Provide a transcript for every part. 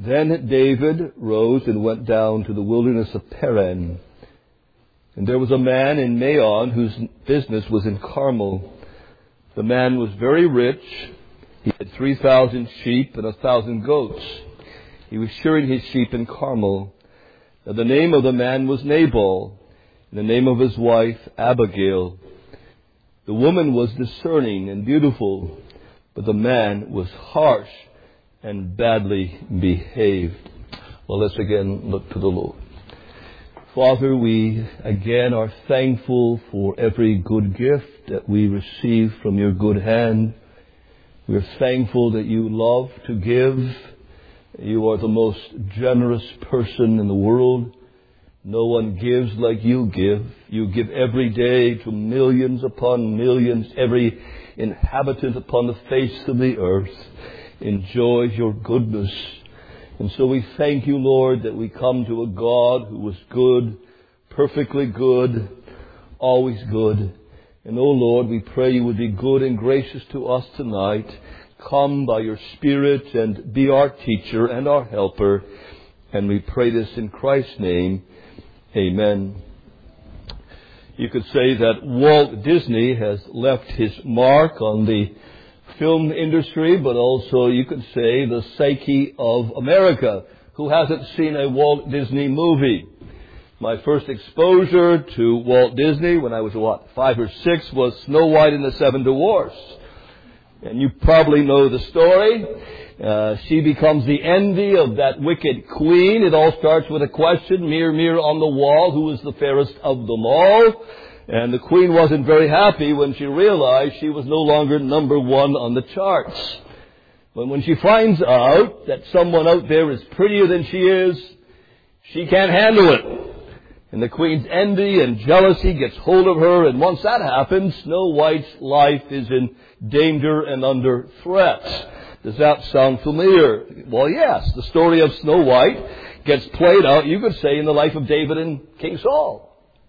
Then David rose and went down to the wilderness of Paran. And there was a man in Maon whose business was in Carmel. The man was very rich. He had 3,000 sheep and 1,000 goats. He was shearing his sheep in Carmel. Now the name of the man was Nabal, and the name of his wife Abigail. The woman was discerning and beautiful, but the man was harsh and badly behaved. Well, let's again look to the Lord. Father, we again are thankful for every good gift that we receive from your good hand. We are thankful that you love to give. You are the most generous person in the world. No one gives like you give. You give every day to millions upon millions. Every inhabitant upon the face of the earth enjoys your goodness. And so we thank you, Lord, that we come to a God who was good, perfectly good, always good. And, oh Lord, we pray you would be good and gracious to us tonight. Come by your Spirit and be our teacher and our helper. And we pray this in Christ's name. Amen. You could say that Walt Disney has left his mark on the film industry, but also you could say the psyche of America. Who hasn't seen a Walt Disney movie? My first exposure to Walt Disney when I was, 5 or 6, was Snow White and the Seven Dwarfs. And you probably know the story. She becomes the envy of that wicked queen. It all starts with a question, mirror, mirror on the wall, who is the fairest of them all? And the queen wasn't very happy when she realized she was no longer number one on the charts. But when she finds out that someone out there is prettier than she is, she can't handle it. And the queen's envy and jealousy gets hold of her, and once that happens, Snow White's life is in danger and under threat. Does that sound familiar? Well, yes. The story of Snow White gets played out, you could say, in the life of David and King Saul.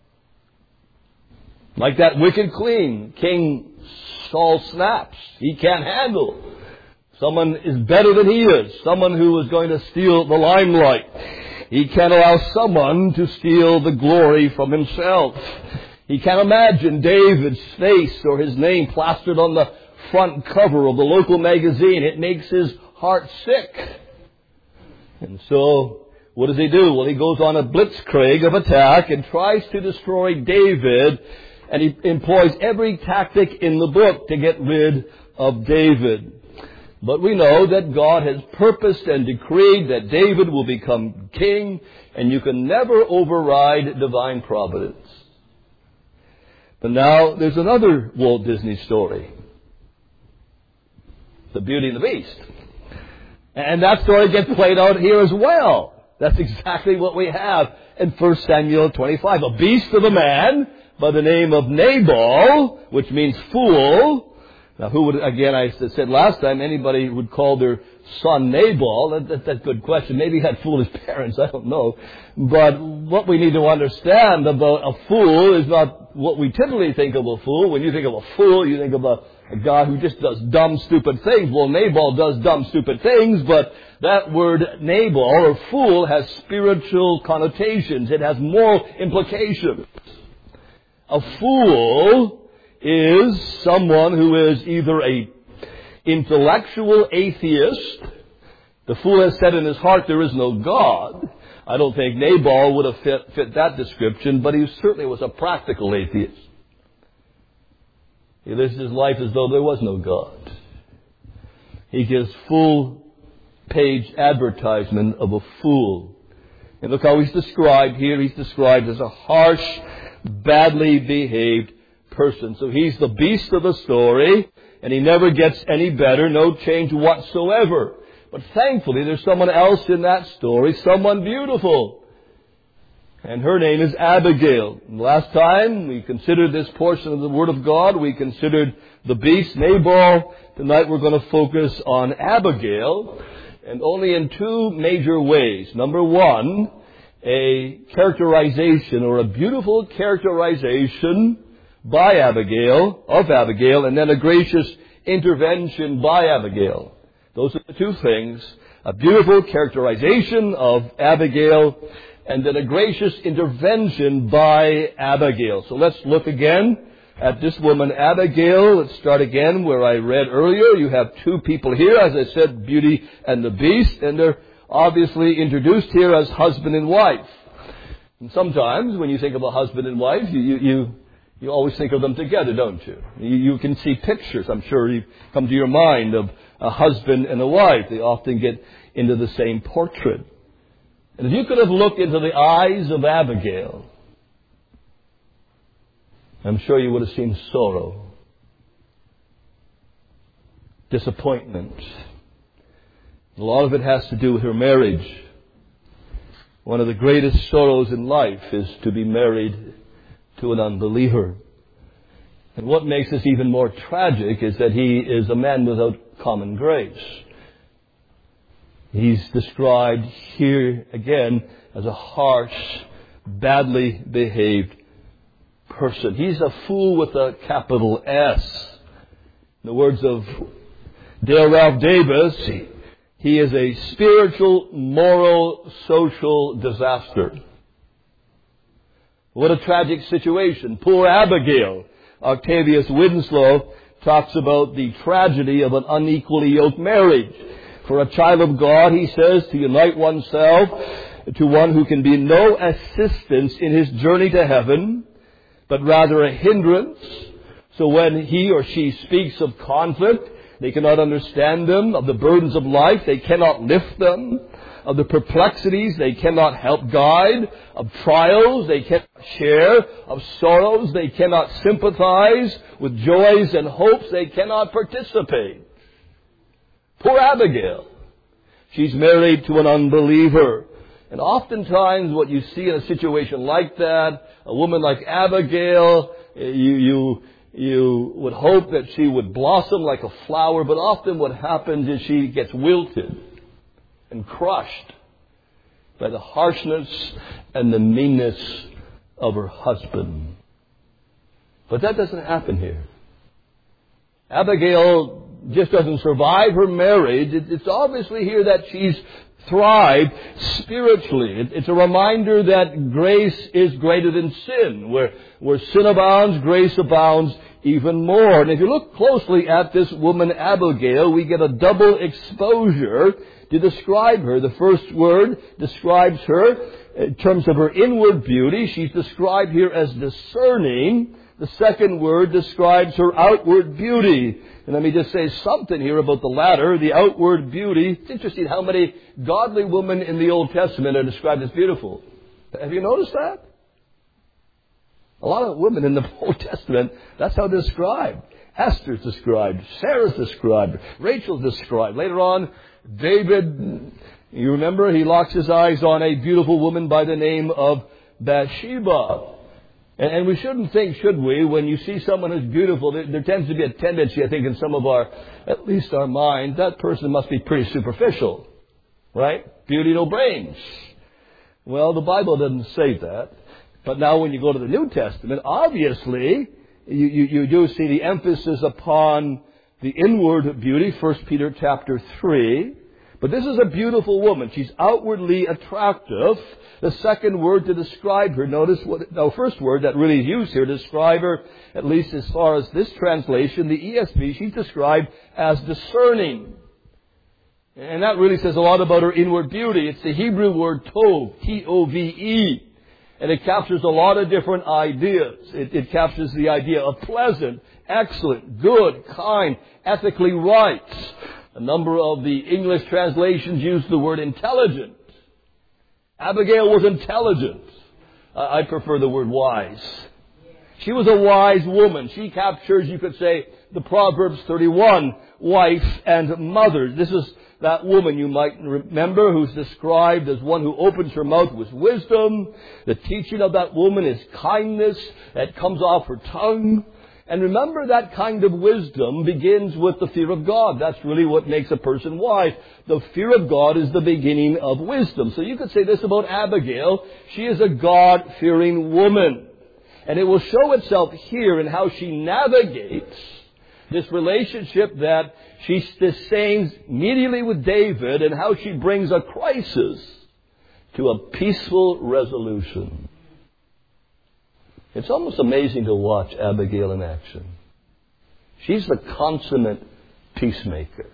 Like that wicked queen, King Saul snaps. He can't handle. Someone is better than he is. Someone who is going to steal the limelight. He can't allow someone to steal the glory from himself. He can't imagine David's face or his name plastered on the front cover of the local magazine. It makes his heart sick. And so, what does he do? Well, he goes on a blitzkrieg of attack and tries to destroy David, and he employs every tactic in the book to get rid of David. But we know that God has purposed and decreed that David will become king, and you can never override divine providence. But now, there's another Walt Disney story. The Beauty and the Beast. And that story gets played out here as well. That's exactly what we have in 1 Samuel 25. A beast of a man by the name of Nabal, which means fool. Now, who would, again, I said last time, anybody would call their son Nabal? That's a good question. Maybe he had foolish parents, I don't know. But what we need to understand about a fool is not what we typically think of a fool. When you think of a fool, you think of a guy who just does dumb, stupid things. Well, Nabal does dumb, stupid things, but that word Nabal, or fool, has spiritual connotations. It has moral implications. A fool is someone who is either a intellectual atheist. The fool has said in his heart there is no God. I don't think Nabal would have fit that description, but he certainly was a practical atheist. He lives his life as though there was no God. He gives full-page advertisement of a fool. And look how he's described here. He's described as a harsh, badly behaved person. So he's the beast of the story, and he never gets any better, no change whatsoever. But thankfully, there's someone else in that story, someone beautiful. And her name is Abigail. And last time we considered this portion of the Word of God, we considered the beast, Nabal. Tonight we're going to focus on Abigail, and only in two major ways. Number one, a characterization or a beautiful characterization by Abigail, of Abigail, and then a gracious intervention by Abigail. Those are the two things. a beautiful characterization of Abigail, and then a gracious intervention by Abigail. So let's look again at this woman Abigail. Let's start again where I read earlier. You have two people here, as I said, Beauty and the Beast, and they're obviously introduced here as husband and wife. And sometimes when you think of a husband and wife, you always think of them together, don't you? You can see pictures, I'm sure, you come to your mind of a husband and a wife. They often get into the same portrait. And if you could have looked into the eyes of Abigail, I'm sure you would have seen sorrow, disappointment. A lot of it has to do with her marriage. One of the greatest sorrows in life is to be married to an unbeliever. And what makes this even more tragic is that he is a man without common grace. He's described here again as a harsh, badly behaved person. He's a fool with a capital S. In the words of Dale Ralph Davis, he is a spiritual, moral, social disaster. What a tragic situation. Poor Abigail. Octavius Winslow talks about the tragedy of an unequally yoked marriage. For a child of God, he says, to unite oneself to one who can be no assistance in his journey to heaven, but rather a hindrance. So when he or she speaks of conflict, they cannot understand them. Of the burdens of life, they cannot lift them. Of the perplexities, they cannot help guide. Of trials, they cannot share. Of sorrows, they cannot sympathize. With joys and hopes, they cannot participate. Poor Abigail. She's married to an unbeliever. And oftentimes what you see in a situation like that, a woman like Abigail, you would hope that she would blossom like a flower, but often what happens is she gets wilted and crushed by the harshness and the meanness of her husband. But that doesn't happen here. Abigail just doesn't survive her marriage. It's obviously here that she's thrived spiritually. It's a reminder that grace is greater than sin. Where sin abounds, grace abounds even more. And if you look closely at this woman Abigail, we get a double exposure to describe her. The first word describes her in terms of her inward beauty. She's described here as discerning. The second word describes her outward beauty. And let me just say something here about the latter, the outward beauty. It's interesting how many godly women in the Old Testament are described as beautiful. Have you noticed that? A lot of women in the Old Testament, that's how they're described. Esther's described. Sarah's described. Rachel's described. Later on, David, you remember, he locks his eyes on a beautiful woman by the name of Bathsheba. And we shouldn't think, should we, when you see someone who's beautiful, there tends to be a tendency, I think, in some of our, at least our minds, that person must be pretty superficial. Right? Beauty, no brains. Well, the Bible doesn't say that. But now when you go to the New Testament, obviously, you do see the emphasis upon the inward beauty, 1 Peter chapter 3. But this is a beautiful woman. She's outwardly attractive. The second word to describe her, notice first word that really is used here to describe her, at least as far as this translation, the ESV, she's described as discerning. And that really says a lot about her inward beauty. It's the Hebrew word tov, T-O-V-E. And it captures a lot of different ideas. It captures the idea of pleasant, excellent, good, kind, ethically right. A number of the English translations use the word intelligent. Abigail was intelligent. I prefer the word wise. She was a wise woman. She captures, you could say, the Proverbs 31, wife and mother. This is that woman you might remember who's described as one who opens her mouth with wisdom. The teaching of that woman is kindness that comes off her tongue. And remember, that kind of wisdom begins with the fear of God. That's really what makes a person wise. The fear of God is the beginning of wisdom. So you could say this about Abigail. She is a God-fearing woman. And it will show itself here in how she navigates This relationship that she sustains immediately with David, and how she brings a crisis to a peaceful resolution. It's almost amazing to watch Abigail in action. She's the consummate peacemaker.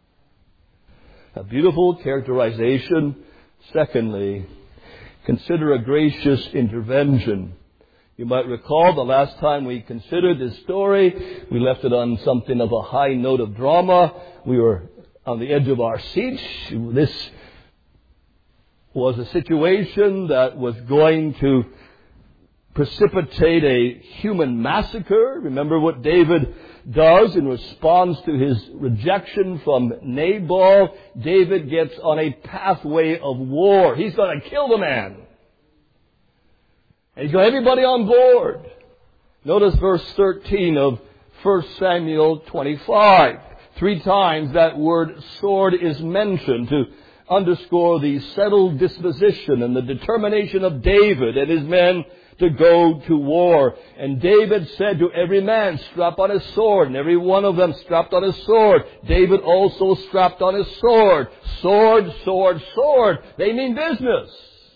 A beautiful characterization. Secondly, consider a gracious intervention. You might recall the last time we considered this story, we left it on something of a high note of drama. We were on the edge of our seats. This was a situation that was going to precipitate a human massacre. Remember what David does in response to his rejection from Nabal. David gets on a pathway of war. He's going to kill the man. And he's got everybody on board. Notice verse 13 of 1 Samuel 25. 3 times that word sword is mentioned to underscore the settled disposition and the determination of David and his men to go to war. And David said to every man, strap on his sword. And every one of them strapped on his sword. David also strapped on his sword. Sword, sword, sword. They mean business.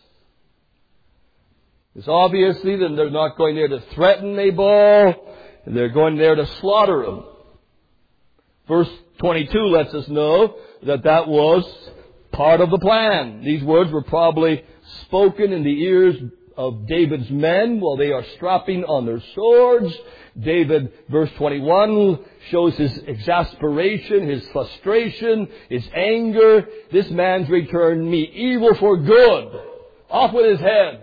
It's obviously that they're not going there to threaten Nabal. They're going there to slaughter him. Verse 22 lets us know that that was part of the plan. These words were probably spoken in the ears of David's men while they are strapping on their swords. David, verse 21, shows his exasperation, his frustration, his anger. This man's returned me evil for good. Off with his head.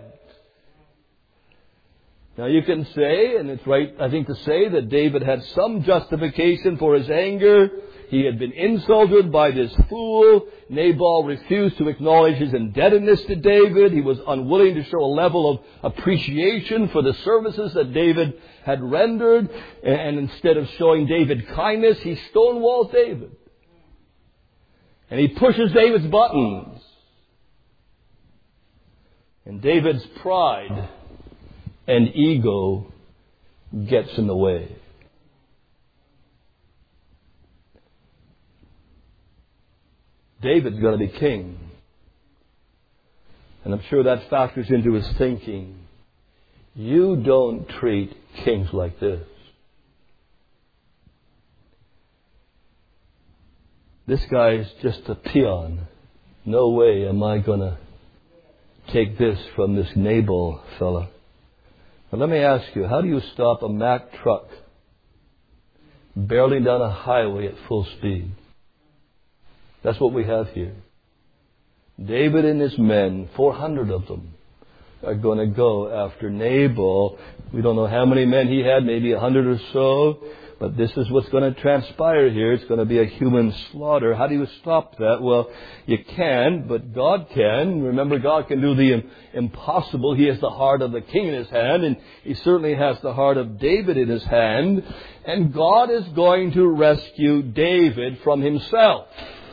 Now you can say, and it's right, I think, to say that David had some justification for his anger. He had been insulted by this fool. Nabal refused to acknowledge his indebtedness to David. He was unwilling to show a level of appreciation for the services that David had rendered. And instead of showing David kindness, he stonewalls David. And he pushes David's buttons. And David's pride and ego gets in the way. David's going to be king. And I'm sure that factors into his thinking. You don't treat kings like this. This guy's just a peon. No way am I going to take this from this Nabal fella. But let me ask you, how do you stop a Mack truck barreling down a highway at full speed? That's what we have here. David and his men, 400 of them, are going to go after Nabal. We don't know how many men he had, maybe 100 or so. But this is what's going to transpire here. It's going to be a human slaughter. How do you stop that? Well, you can, but God can. Remember, God can do the impossible. He has the heart of the king in his hand, and he certainly has the heart of David in his hand. And God is going to rescue David from himself.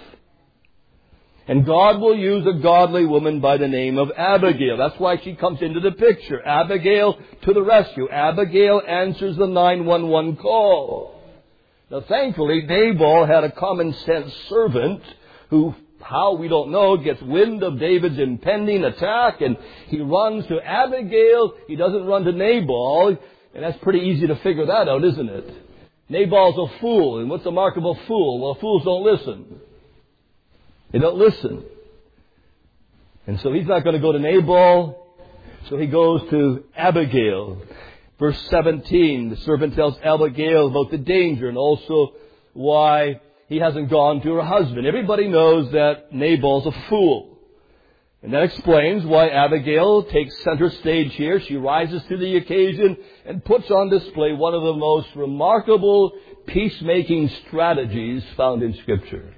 And God will use a godly woman by the name of Abigail. That's why she comes into the picture. Abigail to the rescue. Abigail answers the 911 call. Now, thankfully, Nabal had a common sense servant who, how we don't know, gets wind of David's impending attack, and he runs to Abigail. He doesn't run to Nabal, and that's pretty easy to figure that out, isn't it? Nabal's a fool, and what's the mark of a fool? Well, fools don't listen. They don't listen. And so he's not going to go to Nabal. So he goes to Abigail. Verse 17, the servant tells Abigail about the danger and also why he hasn't gone to her husband. Everybody knows that Nabal's a fool. And that explains why Abigail takes center stage here. She rises to the occasion and puts on display one of the most remarkable peacemaking strategies found in Scripture.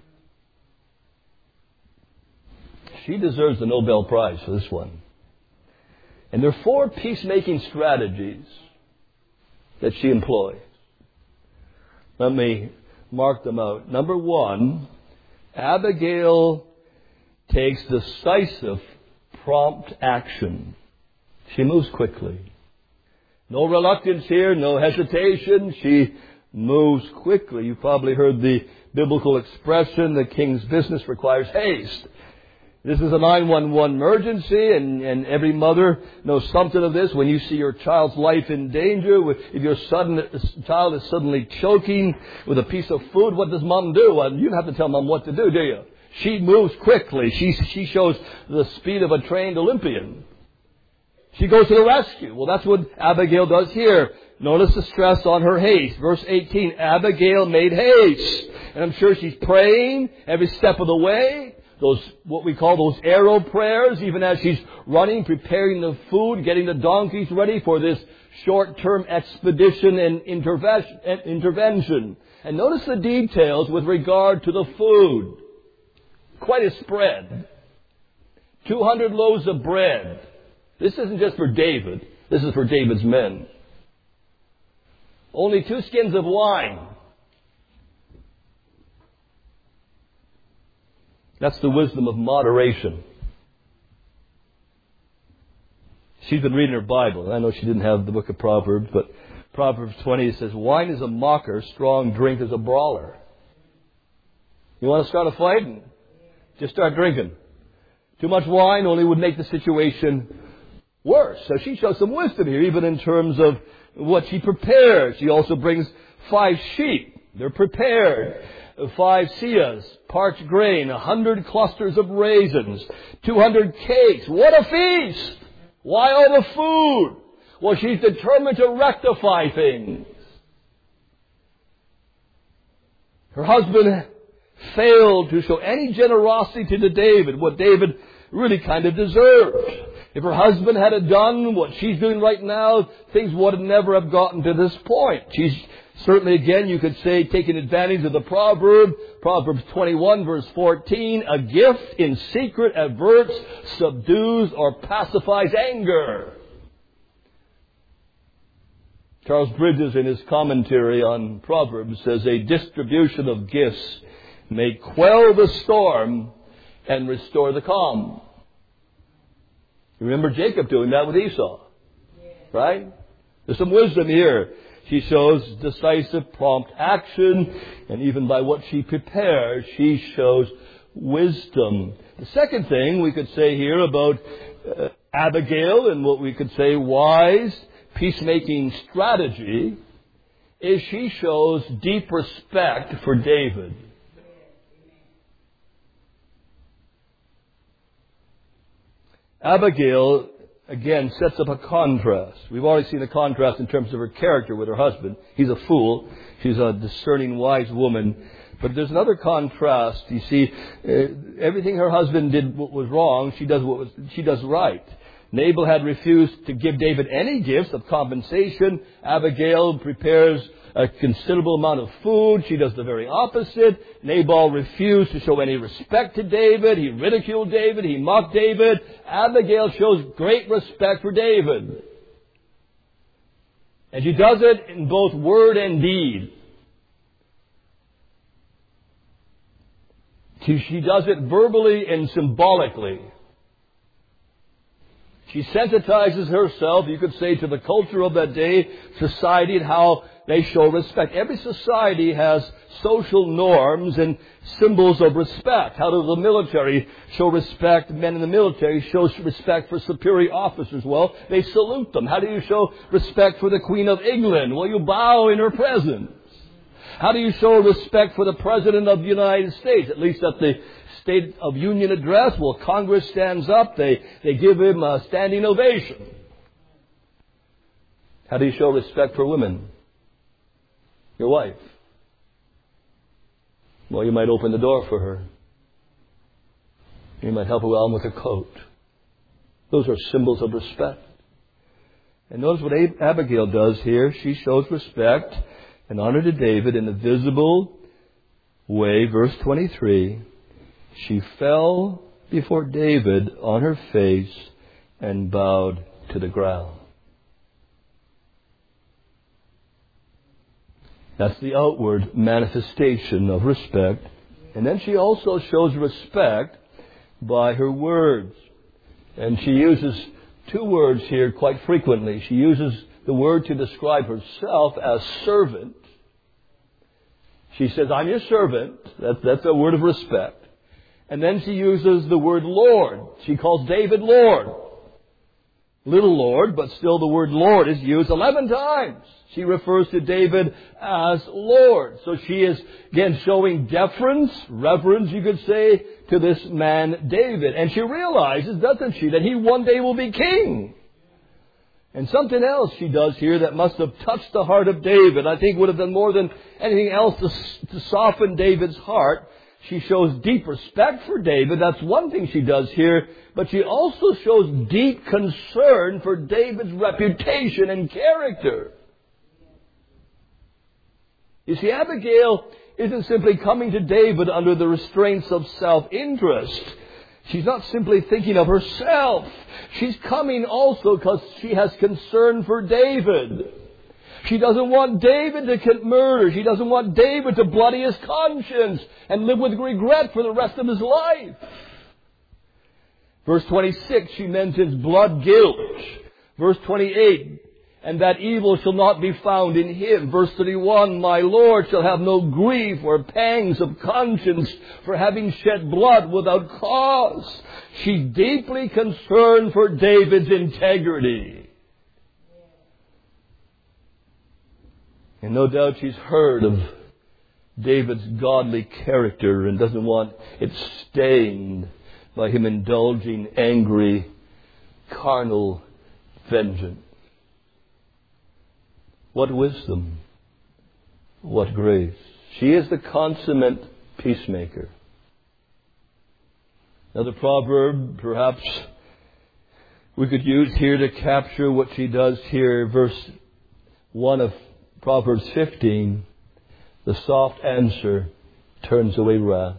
She deserves the Nobel Prize for this one. And there are 4 peacemaking strategies that she employs. Let me mark them out. Number 1, Abigail takes decisive, prompt action. She moves quickly. No reluctance here, no hesitation. She moves quickly. You've probably heard the biblical expression, the king's business requires haste. This is a 911 emergency, and every mother knows something of this. When you see your child's life in danger, if your child is suddenly choking with a piece of food, what does mom do? Well, you don't have to tell mom what to do you? She moves quickly. She shows the speed of a trained Olympian. She goes to the rescue. Well, that's what Abigail does here. Notice the stress on her haste. Verse 18, Abigail made haste. And I'm sure she's praying every step of the way. Those, what we call those arrow prayers, even as she's running, preparing the food, getting the donkeys ready for this short-term expedition and intervention. And notice the details with regard to the food. Quite a spread. 200 loaves of bread. This isn't just for David. This is for David's men. Only 2 skins of wine. That's the wisdom of moderation. She's been reading her Bible. I know she didn't have the book of Proverbs, but Proverbs 20 says, wine is a mocker, strong drink is a brawler. You want to start a fight? Just start drinking. Too much wine only would make the situation worse. So she shows some wisdom here, even in terms of what she prepares. She also brings 5 sheep. They're prepared. 5 seahs, parched grain, 100 clusters of raisins, 200 cakes. What a feast! Why all the food? Well, she's determined to rectify things. Her husband failed to show any generosity to David, what David really kind of deserved. If her husband had done what she's doing right now, things would never have gotten to this point. She's certainly, again, you could say, taking advantage of the proverb. Proverbs 21, verse 14, a gift in secret averts, subdues, or pacifies anger. Charles Bridges, in his commentary on Proverbs, says, a distribution of gifts may quell the storm and restore the calm. You remember Jacob doing that with Esau, right? There's some wisdom here. She shows decisive, prompt action, and even by what she prepares, she shows wisdom. The second thing we could say here about Abigail and what we could say wise peacemaking strategy is she shows deep respect for David. Abigail, again, sets up a contrast. We've already seen a contrast in terms of her character with her husband. He's a fool. She's a discerning, wise woman. But there's another contrast. You see, everything her husband did was wrong. She does right. Nabal had refused to give David any gifts of compensation. Abigail prepares a considerable amount of food. She does the very opposite. Nabal refused to show any respect to David. He ridiculed David. He mocked David. Abigail shows great respect for David. And she does it in both word and deed. She does it verbally and symbolically. She sensitizes herself, you could say, to the culture of that day, society, and how they show respect. Every society has social norms and symbols of respect. How does the military show respect? Men in the military show respect for superior officers. Well, they salute them. How do you show respect for the Queen of England? Well, you bow in her presence. How do you show respect for the President of the United States? At least at the State of Union address, well, Congress stands up. They give him a standing ovation. How do you show respect for women? Your wife. Well, you might open the door for her. You might help her on with her coat. Those are symbols of respect. And notice what Abigail does here. She shows respect and honor to David in a visible way. Verse 23. She fell before David on her face and bowed to the ground. That's the outward manifestation of respect. And then she also shows respect by her words. And she uses 2 words here quite frequently. She uses the word to describe herself as servant. She says, I'm your servant. That's a word of respect. And then she uses the word Lord. She calls David Lord. Little Lord, but still the word Lord is used 11 times. She refers to David as Lord. So she is, again, showing deference, reverence, you could say, to this man David. And she realizes, doesn't she, that he one day will be king. And something else she does here that must have touched the heart of David, I think would have done more than anything else to soften David's heart. She shows deep respect for David. That's one thing she does here. But she also shows deep concern for David's reputation and character. You see, Abigail isn't simply coming to David under the restraints of self-interest. She's not simply thinking of herself. She's coming also because she has concern for David. She doesn't want David to commit murder. She doesn't want David to bloody his conscience and live with regret for the rest of his life. Verse 26, she mentions blood guilt. Verse 28, and that evil shall not be found in him. Verse 31, my Lord shall have no grief or pangs of conscience for having shed blood without cause. She's deeply concerned for David's integrity. And no doubt she's heard of David's godly character and doesn't want it stained by him indulging angry, carnal vengeance. What wisdom! What grace! She is the consummate peacemaker. Another proverb, perhaps, we could use here to capture what she does here. Verse 1 of Proverbs 15, the soft answer turns away wrath.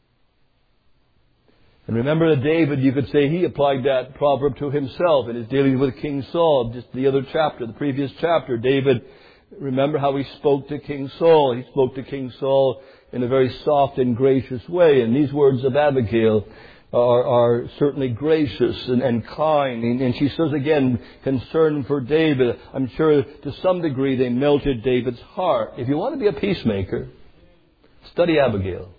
And remember that David, you could say he applied that proverb to himself in his dealings with King Saul. Just the other chapter, the previous chapter, David, remember how he spoke to King Saul. He spoke to King Saul in a very soft and gracious way. And these words of Abigail are certainly gracious and kind. And she says again, concern for David. I'm sure to some degree they melted David's heart. If you want to be a peacemaker, study Abigail.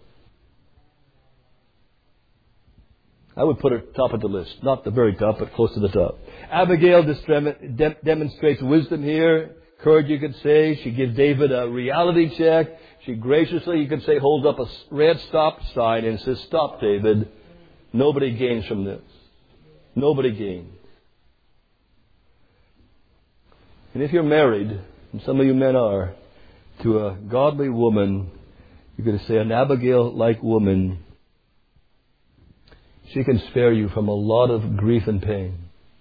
I would put her top of the list. Not the very top, but close to the top. Abigail demonstrates wisdom here. Courage, you could say. She gives David a reality check. She graciously, you could say, holds up a red stop sign and says, stop, David. Nobody gains from this. Nobody gains. And if you're married, and some of you men are, to a godly woman, you could say an Abigail-like woman, she can spare you from a lot of grief and pain.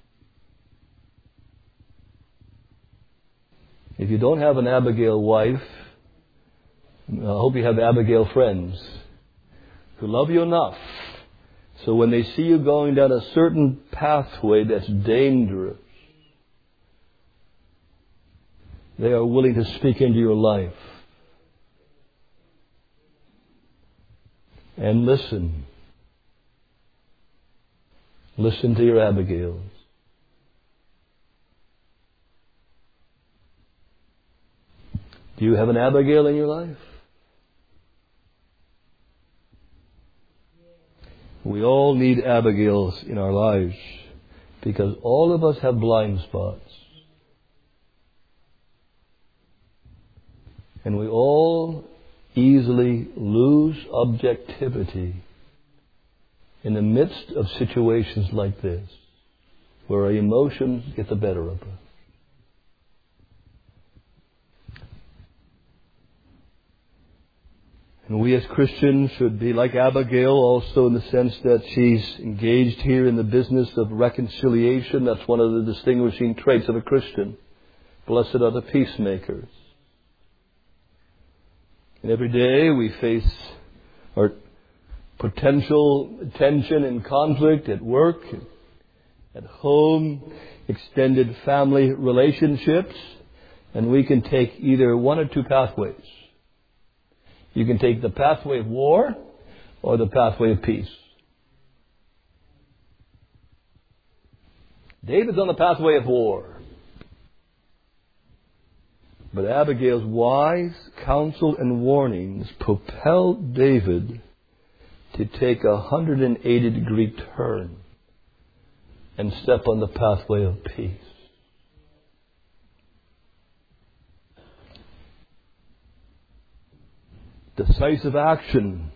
If you don't have an Abigail wife, I hope you have Abigail friends who love you enough so when they see you going down a certain pathway that's dangerous, they are willing to speak into your life and listen. Listen to your Abigails. Do you have an Abigail in your life? We all need Abigails in our lives because all of us have blind spots. And we all easily lose objectivity in the midst of situations like this, where our emotions get the better of us. And we as Christians should be like Abigail also in the sense that she's engaged here in the business of reconciliation. That's one of the distinguishing traits of a Christian. Blessed are the peacemakers. And every day we face our potential tension and conflict at work, at home, extended family relationships, and we can take either one or two pathways. You can take the pathway of war or the pathway of peace. David's on the pathway of war. But Abigail's wise counsel and warnings propelled David to take a 180-degree turn and step on the pathway of peace. Decisive action,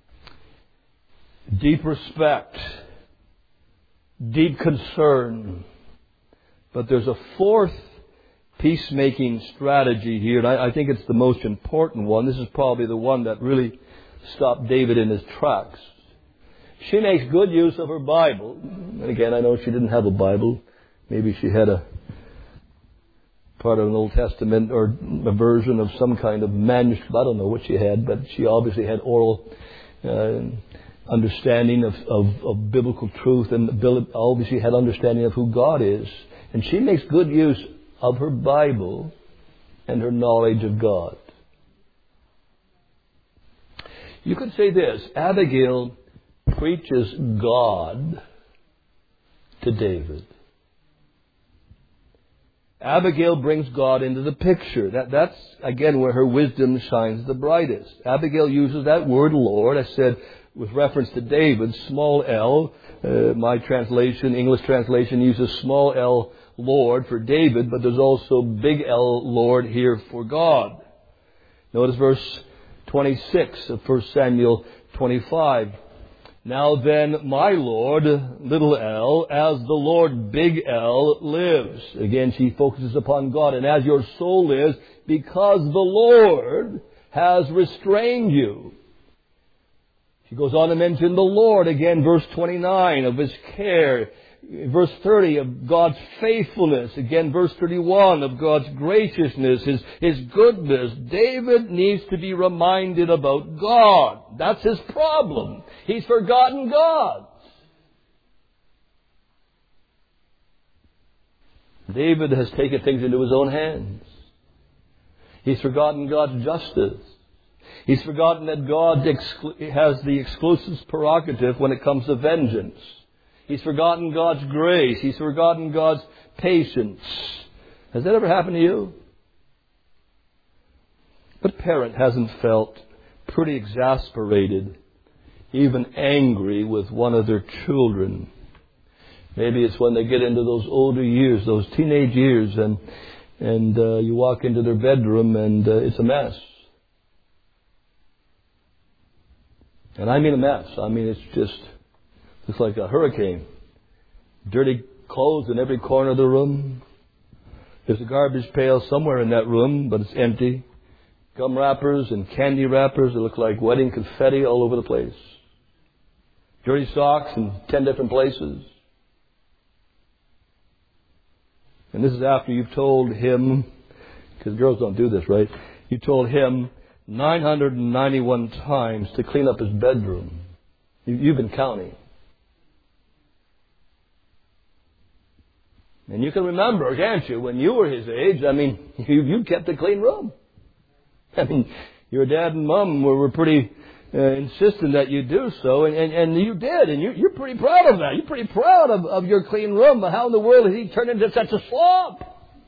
deep respect, deep concern. But there's a fourth peacemaking strategy here, and I think it's the most important one. This is probably the one that really stopped David in his tracks. She makes good use of her Bible. And again, I know she didn't have a Bible. Maybe she had a part of an Old Testament or a version of some kind of manuscript. I don't know what she had, but she obviously had oral understanding of biblical truth, and obviously had understanding of who God is. And she makes good use of her Bible and her knowledge of God. You could say this: Abigail preaches God to David. Abigail brings God into the picture. That's, again, where her wisdom shines the brightest. Abigail uses that word Lord, I said, with reference to David, small l. My translation, English translation, uses small l, Lord, for David, but there's also big L, Lord, here for God. Notice verse 26 of 1 Samuel 25. Now then, my Lord, little l, as the Lord, big L, lives. Again, she focuses upon God. And as your soul lives, because the Lord has restrained you. She goes on to mention the Lord. Again, verse 29 of His care. Verse 30 of God's faithfulness. Again, verse 31 of God's graciousness, His goodness. David needs to be reminded about God. That's his problem. He's forgotten God. David has taken things into his own hands. He's forgotten God's justice. He's forgotten that God has the exclusive prerogative when it comes to vengeance. He's forgotten God's grace. He's forgotten God's patience. Has that ever happened to you? What parent hasn't felt pretty exasperated, even angry with one of their children? Maybe it's when they get into those older years, those teenage years, and you walk into their bedroom and it's a mess. And I mean a mess. I mean, it's just looks like a hurricane. Dirty clothes in every corner of the room. There's a garbage pail somewhere in that room, but it's empty. Gum wrappers and candy wrappers that look like wedding confetti all over the place. Dirty socks in 10 different places. And this is after you've told him, because girls don't do this, right? You told him 991 times to clean up his bedroom. You've been counting. And you can remember, can't you, when you were his age, I mean, you kept a clean room. I mean, your dad and mom were pretty insistent that you do so, and you did, and you're pretty proud of that. You're pretty proud of your clean room. But how in the world did he turn into such a slob?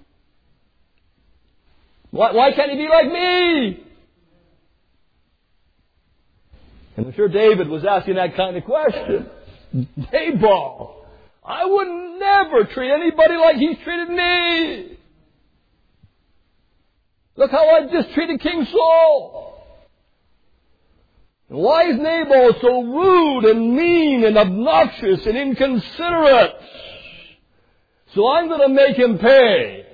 Why can't he be like me? And I'm sure David was asking that kind of question. Nabal, I would never treat anybody like he's treated me. Look how I just treated King Saul. And why is Nabal so rude and mean and obnoxious and inconsiderate? So I'm going to make him pay.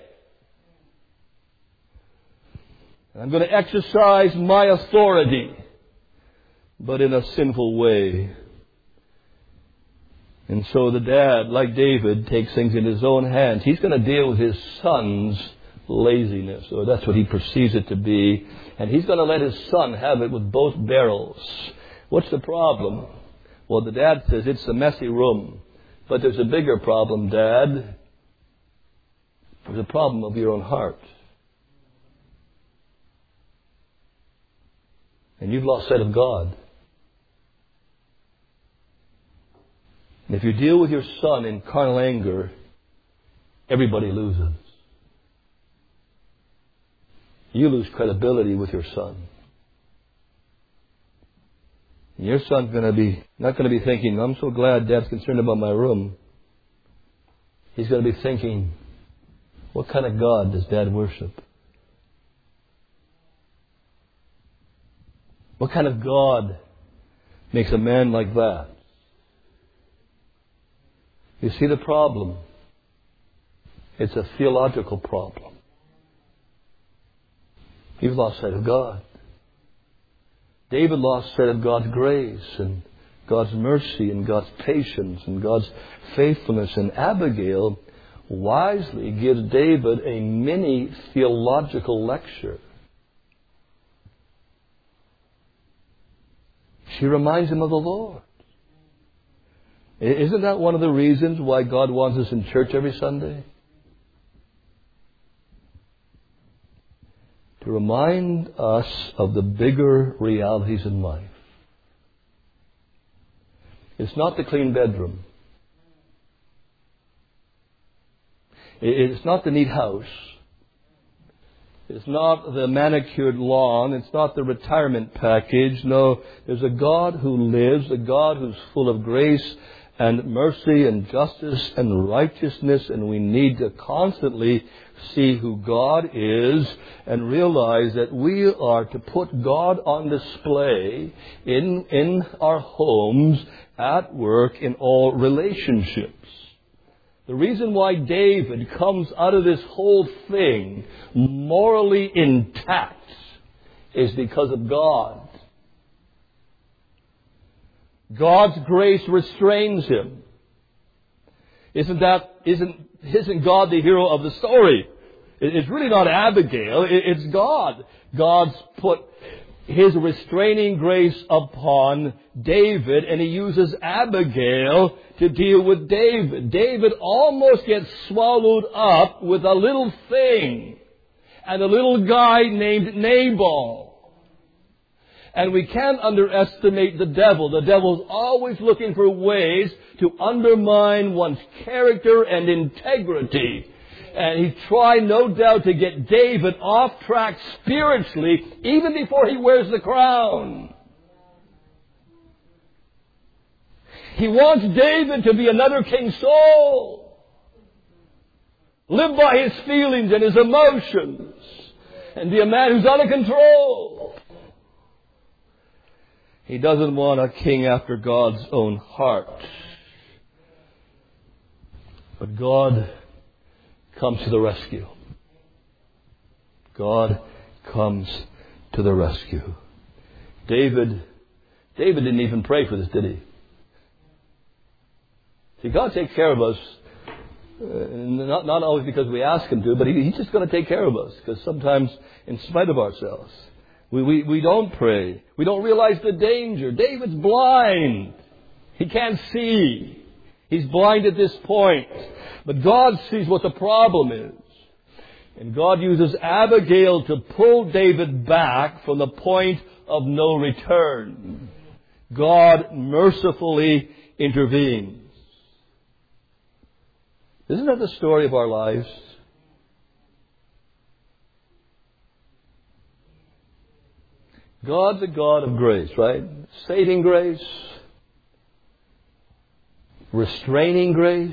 And I'm going to exercise my authority, but in a sinful way. And so the dad, like David, takes things in his own hands. He's going to deal with his son's laziness, or that's what he perceives it to be. And he's going to let his son have it with both barrels. What's the problem? Well, the dad says it's a messy room. But there's a bigger problem, Dad. There's a problem of your own heart. And you've lost sight of God. And if you deal with your son in carnal anger, everybody loses. you lose credibility with your son. And your son's not going to be thinking, I'm so glad Dad's concerned about my room. He's going to be thinking, what kind of God does Dad worship? What kind of God makes a man like that? You see the problem? It's a theological problem. You've lost sight of God. David lost sight of God's grace and God's mercy and God's patience and God's faithfulness. And Abigail wisely gives David a mini theological lecture. She reminds him of the Lord. Isn't that one of the reasons why God wants us in church every Sunday? To remind us of the bigger realities in life. It's not the clean bedroom. It's not the neat house. It's not the manicured lawn. It's not the retirement package. No, there's a God who lives, a God who's full of grace and mercy and justice and righteousness, and we need to constantly see who God is and realize that we are to put God on display in our homes, at work, in all relationships. The reason why David comes out of this whole thing morally intact is because of God. God's grace restrains him. Isn't God the hero of the story? It's really not Abigail, it's God. God's put His restraining grace upon David, and He uses Abigail to deal with David. David almost gets swallowed up with a little thing and a little guy named Nabal. And we can't underestimate the devil. The devil's always looking for ways to undermine one's character and integrity. And he tried, no doubt, to get David off track spiritually even before he wears the crown. He wants David to be another King Saul. Live by his feelings and his emotions. And be a man who's out of control. He doesn't want a king after God's own heart. But God comes to the rescue. God comes to the rescue. David didn't even pray for this, did he? See, God takes care of us, not always because we ask Him to, but He's just going to take care of us, because sometimes, in spite of ourselves, we don't pray. We don't realize the danger. David's blind. He can't see. He's blind at this point. But God sees what the problem is. And God uses Abigail to pull David back from the point of no return. God mercifully intervenes. Isn't that the story of our lives? God's a God of grace, right? Saving grace. Restraining grace.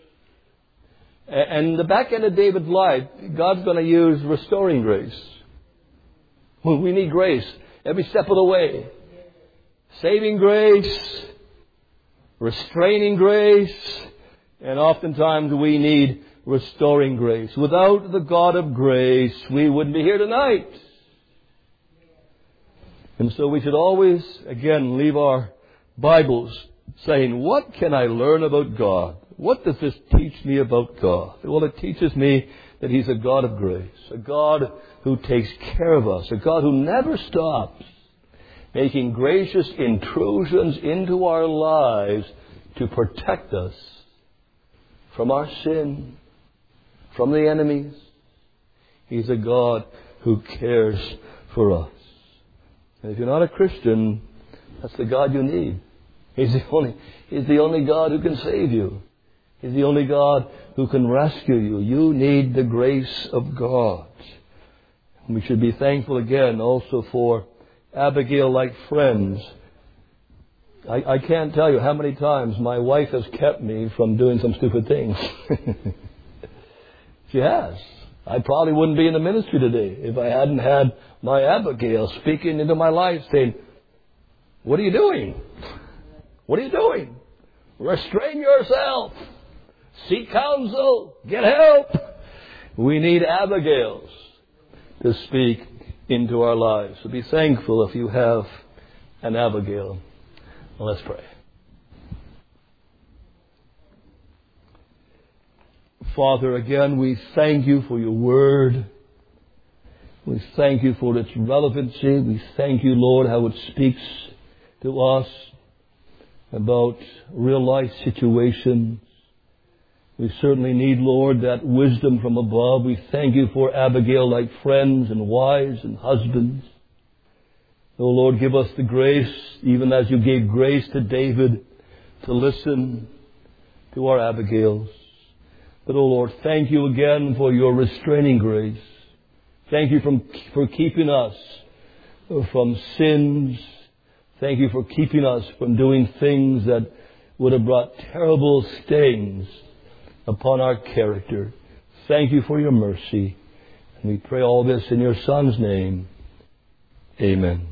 And the back end of David's life, God's going to use restoring grace. We need grace every step of the way. Saving grace. Restraining grace. And oftentimes we need restoring grace. Without the God of grace, we wouldn't be here tonight. And so we should always, again, leave our Bibles saying, what can I learn about God? What does this teach me about God? Well, it teaches me that He's a God of grace, a God who takes care of us, a God who never stops making gracious intrusions into our lives to protect us from our sin, from the enemies. He's a God who cares for us. And if you're not a Christian, that's the God you need. He's the only God who can save you. He's the only God who can rescue you. You need the grace of God. We should be thankful again also for Abigail-like friends. I can't tell you how many times my wife has kept me from doing some stupid things. She has. I probably wouldn't be in the ministry today if I hadn't had my Abigail speaking into my life saying, "What are you doing? What are you doing? Restrain yourself. Seek counsel. Get help." We need Abigails to speak into our lives. So be thankful if you have an Abigail. Well, let's pray. Father, again, we thank you for your word. We thank you for its relevancy. We thank you, Lord, how it speaks to us about real life situations. We certainly need, Lord, that wisdom from above. We thank you for Abigail-like friends and wives and husbands. Oh, Lord, give us the grace, even as you gave grace to David, to listen to our Abigails. But, oh, Lord, thank you again for your restraining grace. Thank you for keeping us from sins. Thank you for keeping us from doing things that would have brought terrible stains upon our character. Thank you for your mercy. And we pray all this in your Son's name. Amen.